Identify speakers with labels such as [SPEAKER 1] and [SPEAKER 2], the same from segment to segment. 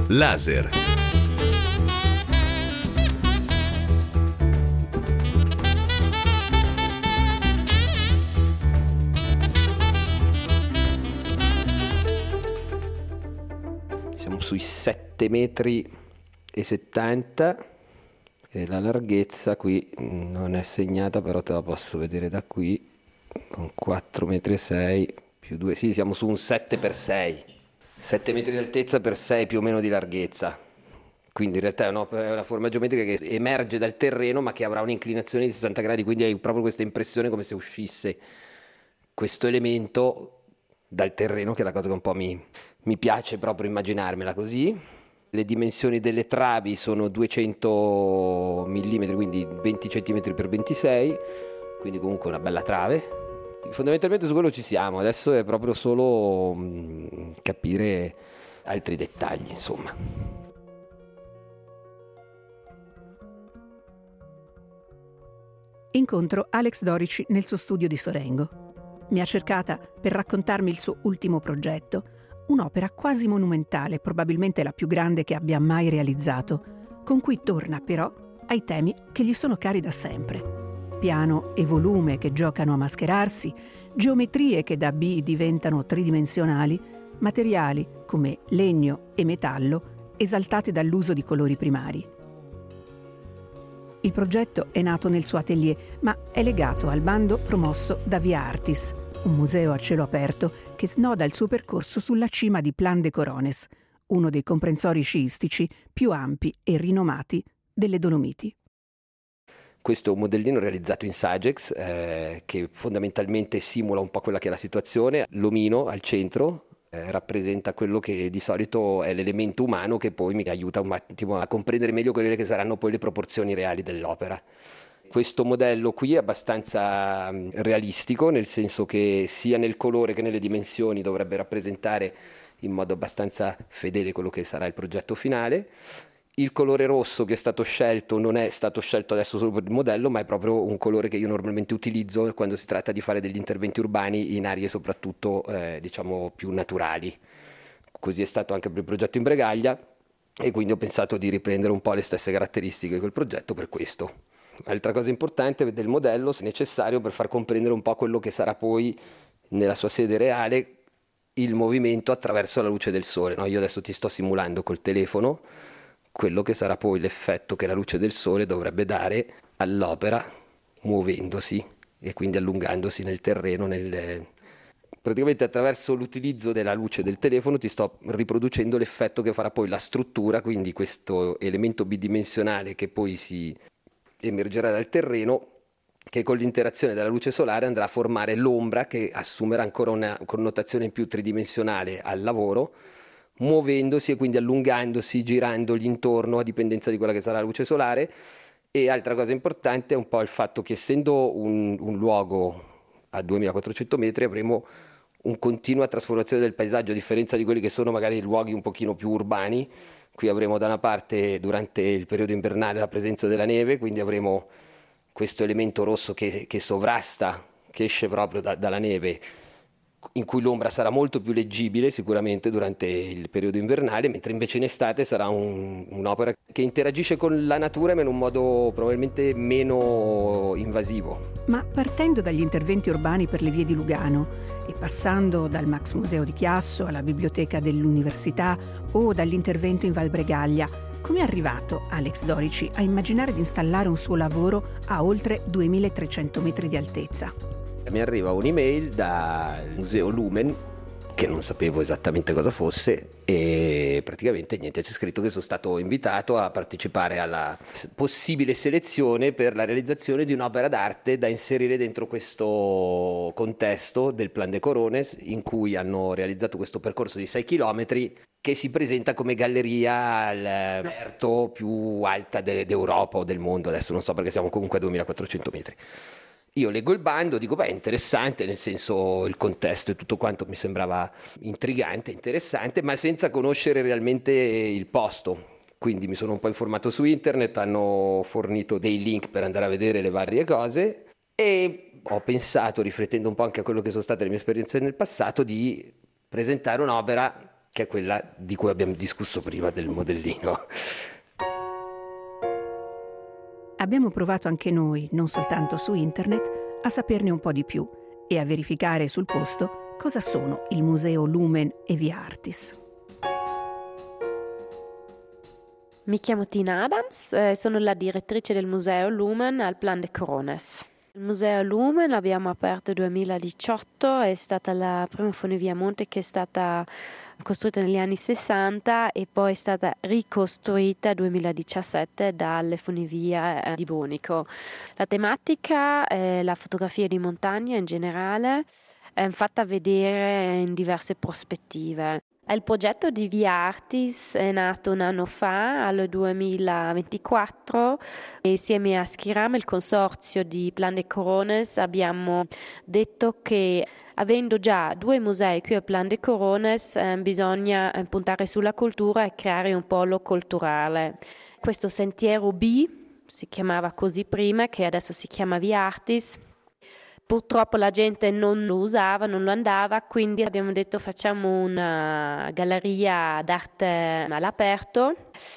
[SPEAKER 1] Laser.
[SPEAKER 2] Siamo sui 7,70 metri e la larghezza qui non è segnata, però te la posso vedere da qui, con 4,6 metri più 2, sì, siamo su un 7x6, 7 metri di altezza per 6 più o meno di larghezza. Quindi in realtà è una forma geometrica che emerge dal terreno ma che avrà un'inclinazione di 60 gradi, quindi hai proprio questa impressione come se uscisse questo elemento dal terreno, che è la cosa che un po' mi piace proprio immaginarmela così. Le dimensioni delle travi sono 200 mm, quindi 20 cm per 26, quindi comunque una bella trave. Fondamentalmente su quello ci siamo, adesso è proprio solo capire altri dettagli, insomma.
[SPEAKER 3] Incontro Alex Dorici nel suo studio di Sorengo. Mi ha cercata per raccontarmi il suo ultimo progetto, un'opera quasi monumentale, probabilmente la più grande che abbia mai realizzato, con cui torna però ai temi che gli sono cari da sempre. Piano e volume che giocano a mascherarsi, geometrie che da B diventano tridimensionali, materiali come legno e metallo esaltati dall'uso di colori primari. Il progetto è nato nel suo atelier, ma è legato al bando promosso da Via Artis, un museo a cielo aperto che snoda il suo percorso sulla cima di Plan de Corones, uno dei comprensori sciistici più ampi e rinomati delle Dolomiti.
[SPEAKER 2] Questo è un modellino realizzato in Sagex che fondamentalmente simula un po' quella che è la situazione. L'omino al centro rappresenta quello che di solito è l'elemento umano, che poi mi aiuta un attimo a comprendere meglio quelle che saranno poi le proporzioni reali dell'opera. Questo modello qui è abbastanza realistico, nel senso che sia nel colore che nelle dimensioni dovrebbe rappresentare in modo abbastanza fedele quello che sarà il progetto finale. Il colore rosso che è stato scelto non è stato scelto adesso solo per il modello, ma è proprio un colore che io normalmente utilizzo quando si tratta di fare degli interventi urbani in aree soprattutto diciamo più naturali. Così è stato anche per il progetto in Bregaglia, e quindi ho pensato di riprendere un po' le stesse caratteristiche di quel progetto per questo. Altra cosa importante del modello, se necessario, per far comprendere un po' quello che sarà poi nella sua sede reale il movimento attraverso la luce del sole, no? Io adesso ti sto simulando col telefono quello che sarà poi l'effetto che la luce del sole dovrebbe dare all'opera muovendosi e quindi allungandosi nel terreno. Praticamente attraverso l'utilizzo della luce del telefono ti sto riproducendo l'effetto che farà poi la struttura, quindi questo elemento bidimensionale che poi si emergerà dal terreno, che con l'interazione della luce solare andrà a formare l'ombra, che assumerà ancora una connotazione più tridimensionale al lavoro, muovendosi e quindi allungandosi, girandogli intorno a dipendenza di quella che sarà la luce solare. E altra cosa importante è un po' il fatto che, essendo un luogo a 2400 metri, avremo un continua trasformazione del paesaggio, a differenza di quelli che sono magari luoghi un pochino più urbani. Qui avremo da una parte, durante il periodo invernale, la presenza della neve, quindi avremo questo elemento rosso che sovrasta, che esce proprio dalla neve, in cui l'ombra sarà molto più leggibile sicuramente durante il periodo invernale, mentre invece in estate sarà un'opera che interagisce con la natura ma in un modo probabilmente meno invasivo.
[SPEAKER 3] Ma partendo dagli interventi urbani per le vie di Lugano e passando dal Max Museo di Chiasso alla biblioteca dell'università o dall'intervento in Val Bregaglia, come è arrivato Alex Dorici a immaginare di installare un suo lavoro a oltre 2300 metri di altezza?
[SPEAKER 2] Mi arriva un'email dal Museo Lumen, che non sapevo esattamente cosa fosse, e praticamente niente, c'è scritto che sono stato invitato a partecipare alla possibile selezione per la realizzazione di un'opera d'arte da inserire dentro questo contesto del Plan de Corones, in cui hanno realizzato questo percorso di 6 chilometri che si presenta come galleria all'aperto più alta d'Europa o del mondo. Adesso non so, perché siamo comunque a 2400 metri. Io leggo il bando, dico è interessante, nel senso il contesto e tutto quanto mi sembrava intrigante, interessante, ma senza conoscere realmente il posto. Quindi mi sono un po' informato su internet, hanno fornito dei link per andare a vedere le varie cose e ho pensato, riflettendo un po' anche a quello che sono state le mie esperienze nel passato, di presentare un'opera che è quella di cui abbiamo discusso prima del modellino.
[SPEAKER 3] Abbiamo provato anche noi, non soltanto su internet, a saperne un po' di più e a verificare sul posto cosa sono il Museo Lumen e Via Artis.
[SPEAKER 1] Mi chiamo Tina Adams, sono la direttrice del Museo Lumen al Plan de Corones. Il Museo Lumen l'abbiamo aperto nel 2018, è stata la prima funivia a monte che è stata costruita negli anni 60 e poi è stata ricostruita nel 2017 dalle funivie di Brunico. La tematica è la fotografia di montagna in generale, è fatta vedere in diverse prospettive. Il progetto di Via Artis è nato un anno fa, al 2024, e insieme a Schiram, il consorzio di Plan de Corones, abbiamo detto che avendo già 2 musei qui al Plan de Corones, bisogna puntare sulla cultura e creare un polo culturale. Questo sentiero B, si chiamava così prima, che adesso si chiama Via Artis, purtroppo la gente non lo usava, non lo andava, quindi abbiamo detto facciamo una galleria d'arte all'aperto.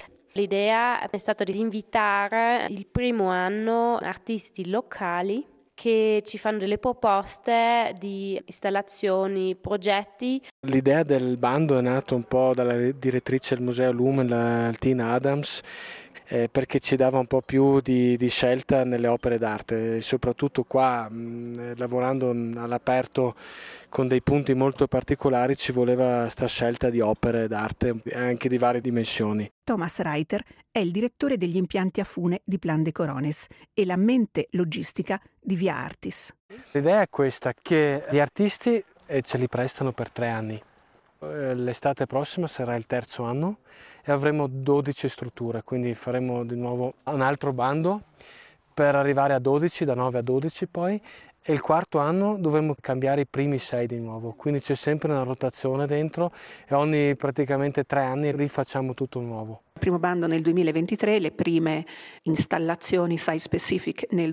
[SPEAKER 1] L'idea è stata di invitare il primo anno artisti locali che ci fanno delle proposte di installazioni, progetti.
[SPEAKER 4] L'idea del bando è nata un po' dalla direttrice del Museo Lumen, Tina Adams, perché ci dava un po' più di scelta nelle opere d'arte, soprattutto qua lavorando all'aperto con dei punti molto particolari ci voleva sta scelta di opere d'arte anche di varie dimensioni.
[SPEAKER 3] Thomas Reiter è il direttore degli impianti a fune di Plan de Corones e la mente logistica di Via Artis.
[SPEAKER 4] L'idea è questa, che gli artisti ce li prestano per 3 anni. L'estate prossima sarà il 3° anno e avremo 12 strutture, quindi faremo di nuovo un altro bando per arrivare a 12, da 9 a 12 poi, e il 4° anno dovremo cambiare i primi 6 di nuovo, quindi c'è sempre una rotazione dentro e ogni praticamente 3 anni rifacciamo tutto nuovo.
[SPEAKER 3] Il primo bando nel 2023, le prime installazioni site specific nel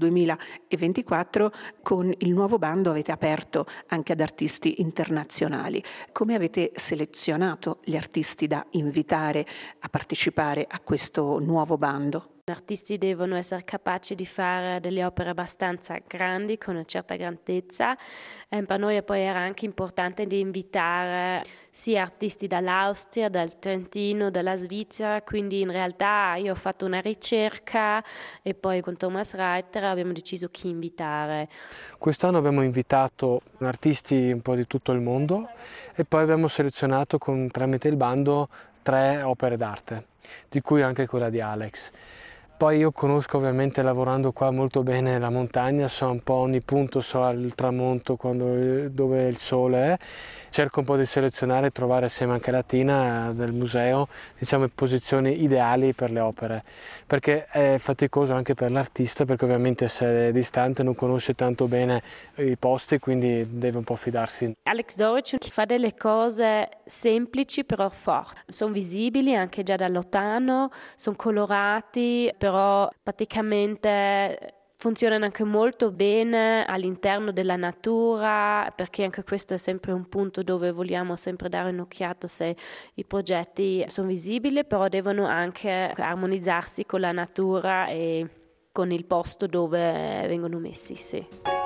[SPEAKER 3] 2024, con il nuovo bando avete aperto anche ad artisti internazionali. Come avete selezionato gli artisti da invitare a partecipare a questo nuovo bando?
[SPEAKER 1] Gli artisti devono essere capaci di fare delle opere abbastanza grandi, con una certa grandezza. Per noi poi era anche importante di invitare sia artisti dall'Austria, dal Trentino, dalla Svizzera, quindi in realtà io ho fatto una ricerca e poi con Thomas Reiter abbiamo deciso chi invitare.
[SPEAKER 4] Quest'anno abbiamo invitato artisti un po' di tutto il mondo e poi abbiamo selezionato tramite il bando 3 opere d'arte, di cui anche quella di Alex. Poi io conosco ovviamente lavorando qua molto bene la montagna, so un po' ogni punto, so il tramonto, dove il sole è. Cerco un po' di selezionare e trovare assieme anche la Tina del museo, diciamo, posizioni ideali per le opere, perché è faticoso anche per l'artista, perché ovviamente se è distante non conosce tanto bene i posti, quindi deve un po' fidarsi.
[SPEAKER 1] Alex Doric fa delle cose semplici però forti, sono visibili anche già da lontano, sono colorati, però praticamente funzionano anche molto bene all'interno della natura, perché anche questo è sempre un punto dove vogliamo sempre dare un'occhiata se i progetti sono visibili, però devono anche armonizzarsi con la natura e con il posto dove vengono messi, sì.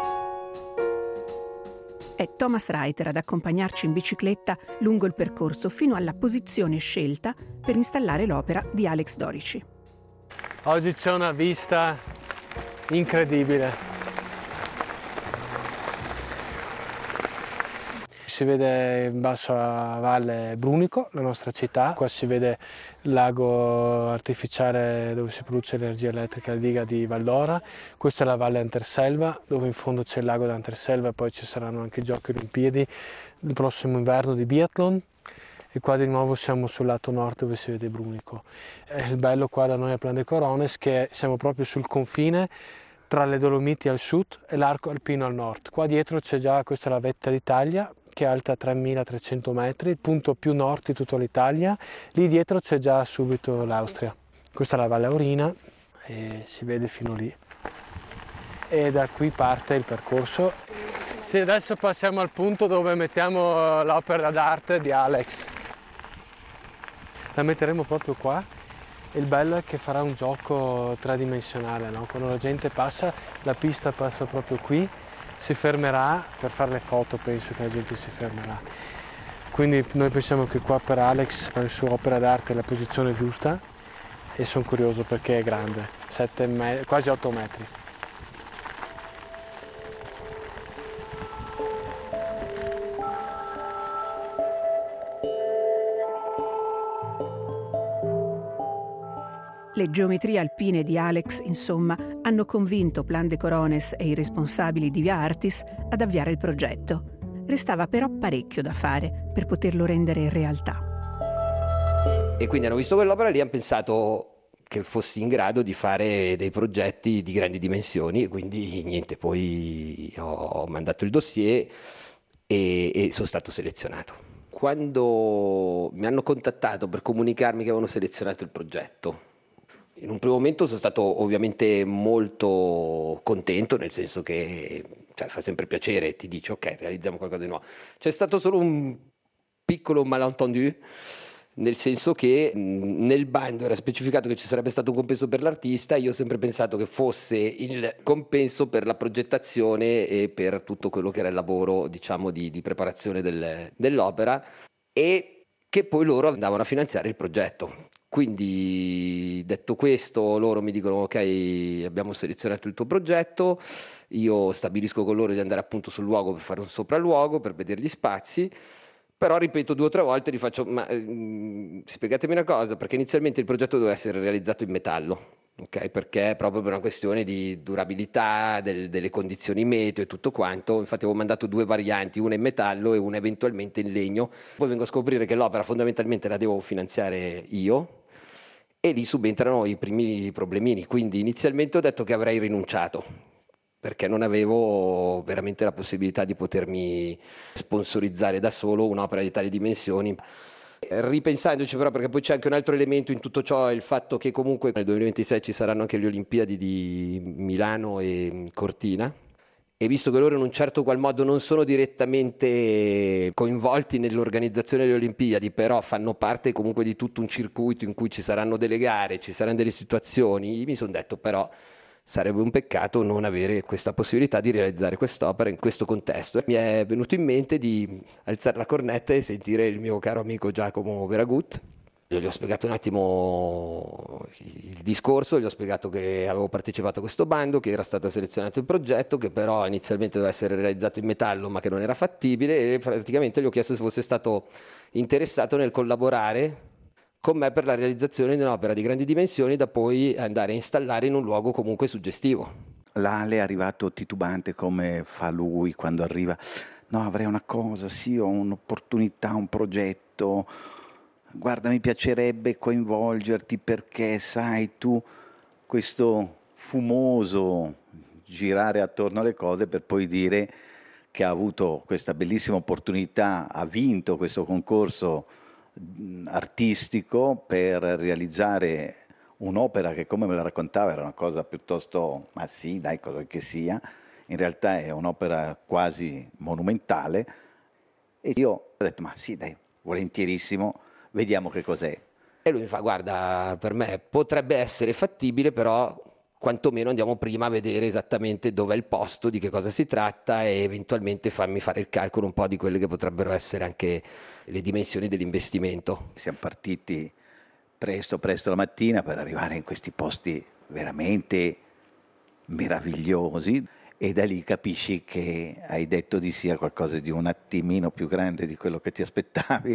[SPEAKER 3] È Thomas Reiter ad accompagnarci in bicicletta lungo il percorso fino alla posizione scelta per installare l'opera di Alex Dorici.
[SPEAKER 4] Oggi c'è una vista incredibile. Si vede in basso a valle Brunico, la nostra città. Qua si vede il lago artificiale dove si produce energia elettrica, la diga di Valdora. Questa è la valle Anterselva, dove in fondo c'è il lago d'Anterselva, poi ci saranno anche i giochi olimpiadi il prossimo inverno di biathlon. E qua di nuovo siamo sul lato nord dove si vede Brunico. Il bello qua da noi a Plan de Corones che siamo proprio sul confine tra le Dolomiti al sud e l'arco alpino al nord. Qua dietro c'è già, questa è la vetta d'Italia, che è alta 3.300 metri, il punto più nord di tutta l'Italia. Lì dietro c'è già subito l'Austria. Questa è la Valle Aurina e si vede fino lì. E da qui parte il percorso. Sì, adesso passiamo al punto dove mettiamo l'opera d'arte di Alex. la metteremo proprio qua. Il bello è che farà un gioco tridimensionale, no? Quando la gente passa, la pista passa proprio qui, si fermerà per fare le foto, penso che la gente si fermerà. Quindi noi pensiamo che qua per Alex, per la sua opera d'arte, è la posizione giusta e sono curioso perché è grande, quasi 8 metri.
[SPEAKER 3] Le geometrie alpine di Alex, insomma, hanno convinto Plan de Corones e i responsabili di Via Artis ad avviare il progetto. Restava però parecchio da fare per poterlo rendere realtà.
[SPEAKER 2] E quindi hanno visto quell'opera lì e hanno pensato che fossi in grado di fare dei progetti di grandi dimensioni, e quindi niente, poi ho mandato il dossier e sono stato selezionato. Quando mi hanno contattato per comunicarmi che avevano selezionato il progetto, in un primo momento sono stato ovviamente molto contento, nel senso che fa sempre piacere, ti dici ok, realizziamo qualcosa di nuovo. C'è stato solo un piccolo malentendu, nel senso che nel bando era specificato che ci sarebbe stato un compenso per l'artista. Io ho sempre pensato che fosse il compenso per la progettazione e per tutto quello che era il lavoro, diciamo, di preparazione dell'opera, e che poi loro andavano a finanziare il progetto. Quindi, detto questo, loro mi dicono ok, abbiamo selezionato il tuo progetto, io stabilisco con loro di andare appunto sul luogo per fare un sopralluogo, per vedere gli spazi, però ripeto 2 o 3 volte, gli faccio spiegatemi una cosa, perché inizialmente il progetto doveva essere realizzato in metallo, ok? Perché proprio per una questione di durabilità, delle condizioni meteo e tutto quanto. Infatti avevo mandato 2 varianti, una in metallo e una eventualmente in legno. Poi vengo a scoprire che l'opera fondamentalmente la devo finanziare io, e lì subentrano i primi problemini. Quindi inizialmente ho detto che avrei rinunciato, perché non avevo veramente la possibilità di potermi sponsorizzare da solo un'opera di tali dimensioni. Ripensandoci però, perché poi c'è anche un altro elemento in tutto ciò, è il fatto che comunque nel 2026 ci saranno anche le Olimpiadi di Milano e Cortina, e visto che loro in un certo qual modo non sono direttamente coinvolti nell'organizzazione delle Olimpiadi, però fanno parte comunque di tutto un circuito in cui ci saranno delle gare, ci saranno delle situazioni, mi sono detto però sarebbe un peccato non avere questa possibilità di realizzare quest'opera in questo contesto. Mi è venuto in mente di alzare la cornetta e sentire il mio caro amico Giacomo Veragut. Gli ho spiegato un attimo il discorso, gli ho spiegato che avevo partecipato a questo bando, che era stato selezionato il progetto, che però inizialmente doveva essere realizzato in metallo ma che non era fattibile, e praticamente gli ho chiesto se fosse stato interessato nel collaborare con me per la realizzazione di un'opera di grandi dimensioni da poi andare a installare in un luogo comunque suggestivo.
[SPEAKER 5] L'Ale è arrivato titubante come fa lui quando arriva. No, avrei una cosa, sì, ho un'opportunità, un progetto. Guarda, mi piacerebbe coinvolgerti perché, sai, tu, questo fumoso girare attorno alle cose per poi dire che ha avuto questa bellissima opportunità, ha vinto questo concorso artistico per realizzare un'opera che, come me la raccontava, era una cosa piuttosto, ma sì, dai, cosa che sia, in realtà è un'opera quasi monumentale, e io ho detto, ma sì, dai, volentierissimo, vediamo che cos'è.
[SPEAKER 2] E lui mi fa, guarda, per me potrebbe essere fattibile, però quantomeno andiamo prima a vedere esattamente dov'è il posto, di che cosa si tratta, e eventualmente farmi fare il calcolo un po' di quelle che potrebbero essere anche le dimensioni dell'investimento.
[SPEAKER 5] Siamo partiti presto la mattina per arrivare in questi posti veramente meravigliosi, e da lì capisci che hai detto di sì a qualcosa di un attimino più grande di quello che ti aspettavi,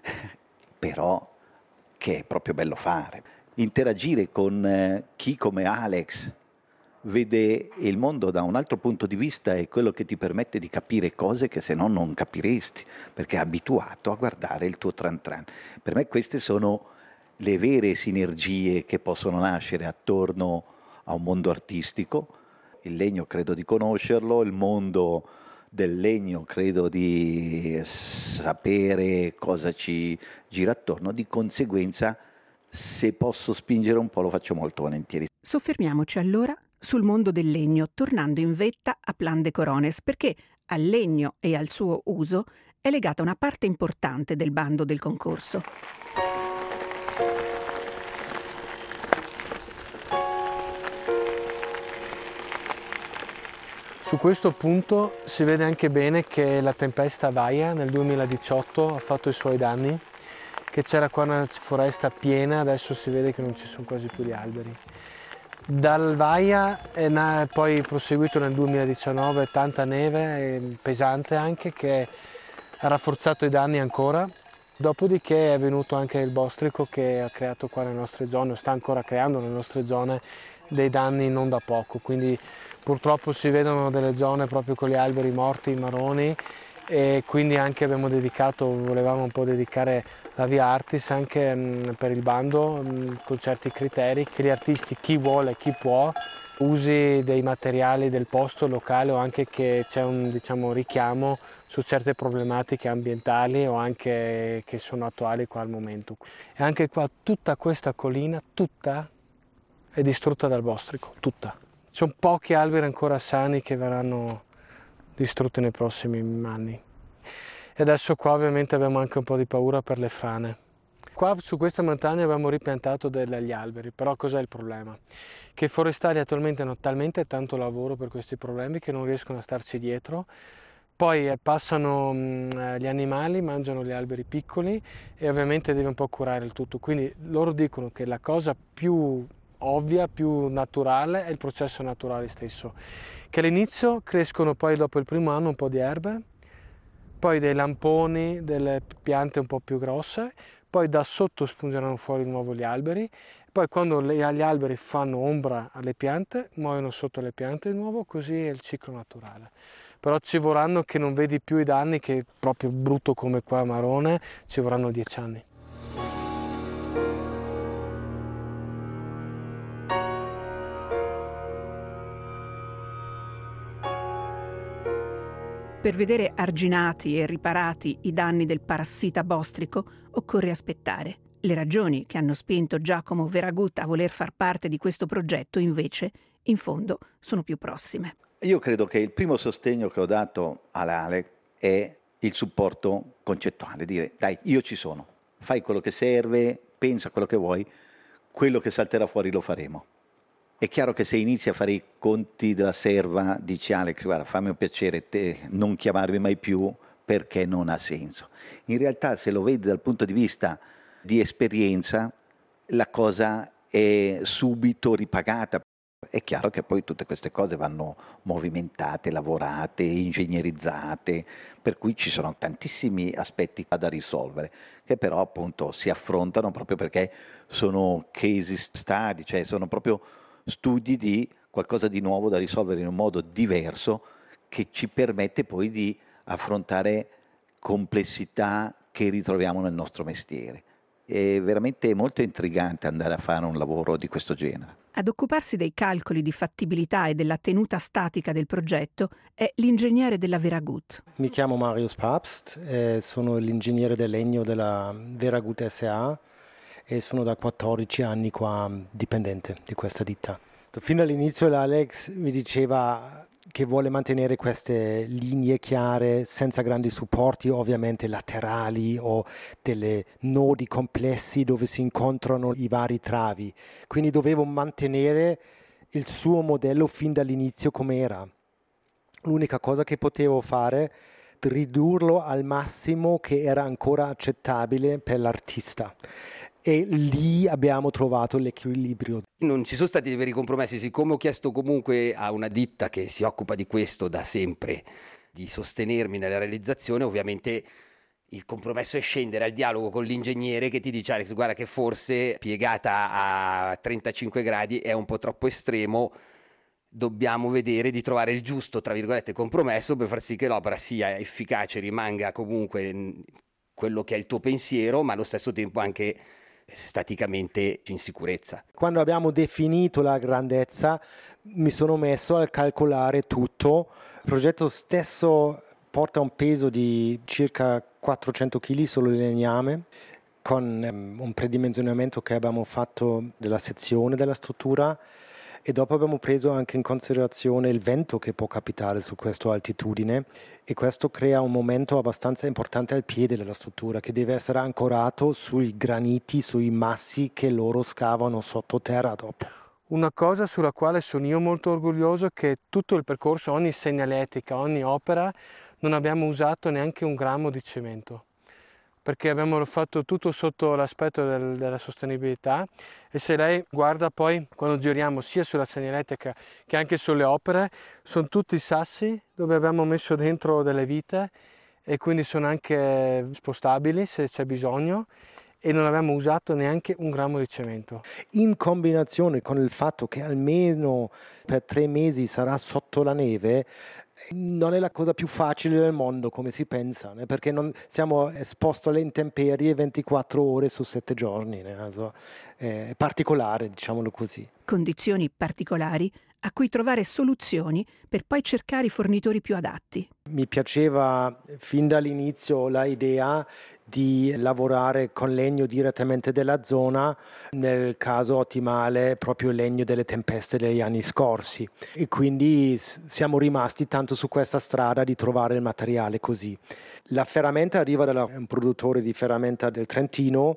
[SPEAKER 5] però che è proprio bello fare. Interagire con chi come Alex vede il mondo da un altro punto di vista è quello che ti permette di capire cose che se no non capiresti, perché è abituato a guardare il tuo tran tran. Per me queste sono le vere sinergie che possono nascere attorno a un mondo artistico. Il legno credo di conoscerlo, il mondo del legno credo di sapere cosa ci gira attorno, di conseguenza se posso spingere un po' lo faccio molto volentieri.
[SPEAKER 3] Soffermiamoci allora sul mondo del legno, tornando in vetta a Plan de Corones, perché al legno e al suo uso è legata una parte importante del bando del concorso.
[SPEAKER 4] Su questo punto si vede anche bene che la tempesta Vaia nel 2018 ha fatto i suoi danni, che c'era qua una foresta piena, adesso si vede che non ci sono quasi più gli alberi. Dal Vaia è poi proseguito nel 2019 tanta neve, pesante anche, che ha rafforzato i danni ancora. Dopodiché è venuto anche il bostrico che ha creato qua nelle nostre zone, o sta ancora creando nelle nostre zone, dei danni non da poco. Quindi purtroppo si vedono delle zone proprio con gli alberi morti, marroni, e quindi anche volevamo un po' dedicare la Via Artis anche per il bando con certi criteri, che gli artisti, chi vuole, chi può, usi dei materiali del posto locale o anche che c'è un richiamo su certe problematiche ambientali o anche che sono attuali qua al momento. E anche qua tutta questa collina, tutta è distrutta dal bostrico, tutta. Ci sono pochi alberi ancora sani che verranno distrutti nei prossimi anni. E adesso qua ovviamente abbiamo anche un po' di paura per le frane. Qua su questa montagna abbiamo ripiantato degli alberi, però cos'è il problema? Che i forestali attualmente hanno talmente tanto lavoro per questi problemi che non riescono a starci dietro. Poi passano gli animali, mangiano gli alberi piccoli e ovviamente devi un po' curare il tutto. Quindi loro dicono che la cosa più ovvia, più naturale è il processo naturale stesso. Che all'inizio crescono poi dopo il primo anno un po' di erbe, poi dei lamponi, delle piante un po' più grosse, poi da sotto spungeranno fuori di nuovo gli alberi, poi quando gli alberi fanno ombra alle piante, muoiono sotto le piante di nuovo, così è il ciclo naturale. Però ci vorranno che non vedi più i danni, che è proprio brutto come qua a Marone, ci vorranno 10 anni.
[SPEAKER 3] Per vedere arginati e riparati i danni del parassita bostrico occorre aspettare. Le ragioni che hanno spinto Giacomo Veragut a voler far parte di questo progetto, invece, in fondo, sono più prossime.
[SPEAKER 5] Io credo che il primo sostegno che ho dato all'ALEC è il supporto concettuale, dire dai, io ci sono, fai quello che serve, pensa quello che vuoi, quello che salterà fuori lo faremo. È chiaro che se inizi a fare i conti della serva, dici Alex, guarda, fammi un piacere, non chiamarmi mai più perché non ha senso. In realtà, se lo vedi dal punto di vista di esperienza, la cosa è subito ripagata. È chiaro che poi tutte queste cose vanno movimentate, lavorate, ingegnerizzate, per cui ci sono tantissimi aspetti da risolvere, che però appunto si affrontano proprio perché sono case study, cioè sono proprio studi di qualcosa di nuovo da risolvere in un modo diverso che ci permette poi di affrontare complessità che ritroviamo nel nostro mestiere. È veramente molto intrigante andare a fare un lavoro di questo genere.
[SPEAKER 3] Ad occuparsi dei calcoli di fattibilità e della tenuta statica del progetto è l'ingegnere della Veragut.
[SPEAKER 6] Mi chiamo Marius Papst, sono l'ingegnere del legno della Veragut SA e sono da 14 anni qua dipendente di questa ditta. Fin dall'inizio l'Alex mi diceva che vuole mantenere queste linee chiare senza grandi supporti ovviamente laterali o delle nodi complessi dove si incontrano i vari travi. Quindi dovevo mantenere il suo modello fin dall'inizio come era. L'unica cosa che potevo fare è ridurlo al massimo che era ancora accettabile per l'artista. E lì abbiamo trovato l'equilibrio.
[SPEAKER 2] Non ci sono stati dei veri compromessi, siccome ho chiesto comunque a una ditta che si occupa di questo da sempre di sostenermi nella realizzazione, ovviamente il compromesso è scendere al dialogo con l'ingegnere che ti dice Alex, guarda che forse piegata a 35 gradi è un po' troppo estremo, dobbiamo vedere di trovare il giusto, tra virgolette, compromesso per far sì che l'opera sia efficace, rimanga comunque quello che è il tuo pensiero, ma allo stesso tempo anche staticamente in sicurezza.
[SPEAKER 6] Quando abbiamo definito la grandezza mi sono messo a calcolare tutto. Il progetto stesso porta un peso di circa 400 kg solo il legname, con un predimensionamento che abbiamo fatto della sezione della struttura e dopo abbiamo preso anche in considerazione il vento che può capitare su questa altitudine e questo crea un momento abbastanza importante al piede della struttura che deve essere ancorato sui graniti, sui massi che loro scavano sottoterra dopo.
[SPEAKER 4] Una cosa sulla quale sono io molto orgoglioso è che tutto il percorso, ogni segnaletica, ogni opera, non abbiamo usato neanche un grammo di cemento, perché abbiamo fatto tutto sotto l'aspetto della sostenibilità. E se lei guarda poi quando giriamo sia sulla segnaletica che anche sulle opere, sono tutti sassi dove abbiamo messo dentro delle vite e quindi sono anche spostabili se c'è bisogno, e non abbiamo usato neanche un grammo di cemento.
[SPEAKER 6] In combinazione con il fatto che almeno per 3 mesi sarà sotto la neve, non è la cosa più facile del mondo come si pensa, perché non siamo esposti alle intemperie 24 ore su 7 giorni, è particolare, diciamolo così.
[SPEAKER 3] Condizioni particolari a cui trovare soluzioni per poi cercare i fornitori più adatti.
[SPEAKER 6] Mi piaceva fin dall'inizio l'idea di lavorare con legno direttamente della zona, nel caso ottimale proprio il legno delle tempeste degli anni scorsi, e quindi siamo rimasti tanto su questa strada di trovare il materiale così. La ferramenta arriva da un produttore di ferramenta del Trentino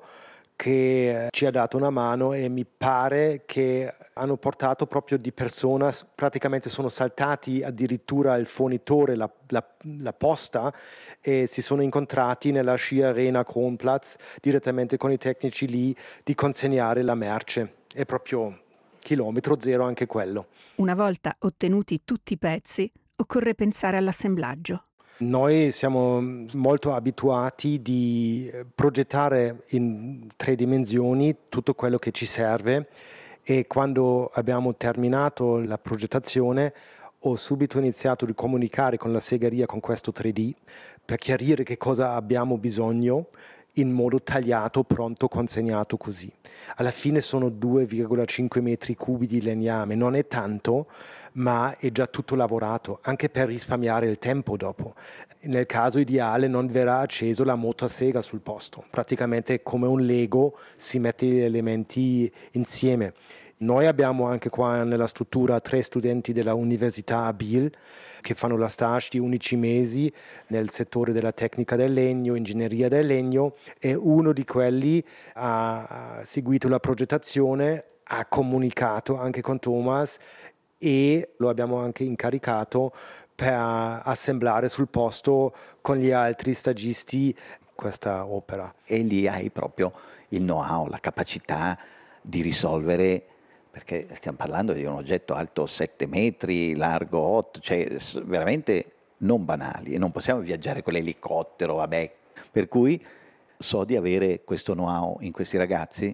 [SPEAKER 6] che ci ha dato una mano, e mi pare che hanno portato proprio di persona, praticamente sono saltati addirittura il fornitore, la posta, e si sono incontrati nella Ski Arena Kronplatz direttamente con i tecnici lì di consegnare la merce. È proprio chilometro zero anche quello.
[SPEAKER 3] Una volta ottenuti tutti i pezzi, occorre pensare all'assemblaggio.
[SPEAKER 6] Noi siamo molto abituati di progettare in 3 dimensioni tutto quello che ci serve, e quando abbiamo terminato la progettazione ho subito iniziato a comunicare con la segheria con questo 3D per chiarire che cosa abbiamo bisogno in modo tagliato, pronto, consegnato così. Alla fine sono 2,5 metri cubi di legname, non è tanto, ma è già tutto lavorato, anche per risparmiare il tempo dopo. Nel caso ideale non verrà acceso la motosega sul posto, praticamente come un Lego si mette gli elementi insieme. Noi abbiamo anche qua nella struttura 3 studenti della Università a Biel che fanno la stage di 11 mesi nel settore della tecnica del legno, ingegneria del legno, e uno di quelli ha seguito la progettazione, ha comunicato anche con Thomas e lo abbiamo anche incaricato per assemblare sul posto con gli altri stagisti questa opera.
[SPEAKER 5] E lì hai proprio il know-how, la capacità di risolvere, perché stiamo parlando di un oggetto alto 7 metri, largo 8, cioè veramente non banali, e non possiamo viaggiare con l'elicottero, vabbè. Per cui so di avere questo know-how in questi ragazzi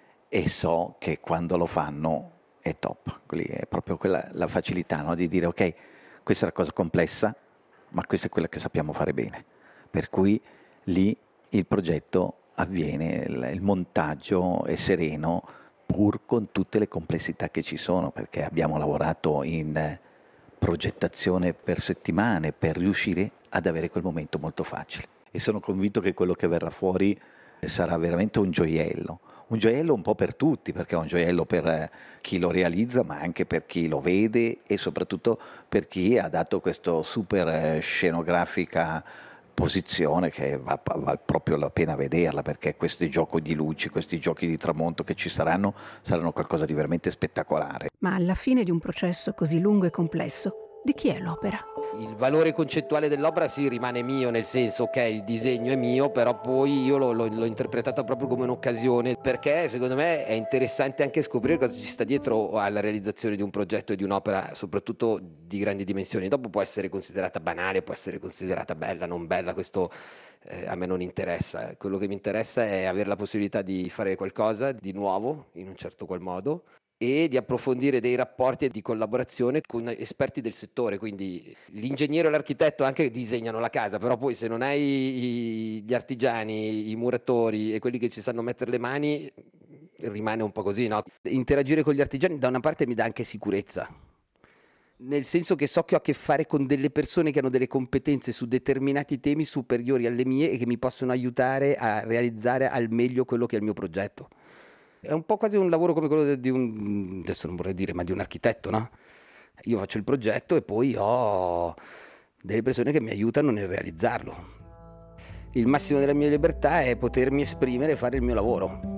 [SPEAKER 5] e so che quando lo fanno è top. Quindi è proprio quella la facilità, no? Di dire ok, questa è una cosa complessa, ma questa è quella che sappiamo fare bene. Per cui lì il progetto avviene, il montaggio è sereno, pur con tutte le complessità che ci sono, perché abbiamo lavorato in progettazione per settimane per riuscire ad avere quel momento molto facile. E sono convinto che quello che verrà fuori sarà veramente un gioiello un po' per tutti, perché è un gioiello per chi lo realizza, ma anche per chi lo vede e soprattutto per chi ha dato questo super scenografica posizione che val proprio la pena vederla, perché questi giochi di luci, questi giochi di tramonto che ci saranno qualcosa di veramente spettacolare.
[SPEAKER 3] Ma alla fine di un processo così lungo e complesso, di chi è l'opera?
[SPEAKER 2] Il valore concettuale dell'opera sì rimane mio, nel senso che il disegno è mio, però poi io l'ho interpretata proprio come un'occasione, perché secondo me è interessante anche scoprire cosa ci sta dietro alla realizzazione di un progetto e di un'opera, soprattutto di grandi dimensioni. Dopo può essere considerata banale, può essere considerata bella, non bella, questo a me non interessa. Quello che mi interessa è avere la possibilità di fare qualcosa di nuovo in un certo qual modo, e di approfondire dei rapporti di collaborazione con esperti del settore. Quindi l'ingegnere e l'architetto anche disegnano la casa, però poi se non hai gli artigiani, i muratori e quelli che ci sanno mettere le mani, rimane un po' così, no? Interagire con gli artigiani da una parte mi dà anche sicurezza, nel senso che so che ho a che fare con delle persone che hanno delle competenze su determinati temi superiori alle mie e che mi possono aiutare a realizzare al meglio quello che è il mio progetto. È un po' quasi un lavoro come quello di un, adesso non vorrei dire, ma di un architetto, no? Io faccio il progetto e poi ho delle persone che mi aiutano nel realizzarlo. Il massimo della mia libertà è potermi esprimere e fare il mio lavoro.